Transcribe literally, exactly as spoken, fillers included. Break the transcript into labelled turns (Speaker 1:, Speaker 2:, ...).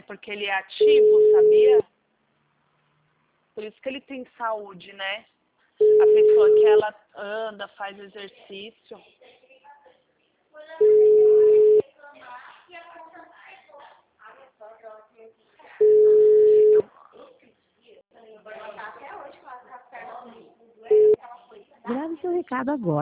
Speaker 1: porque ele é ativo, sabia? Por isso que ele tem saúde, né? A pessoa que ela anda, faz exercício.
Speaker 2: Grave seu recado agora.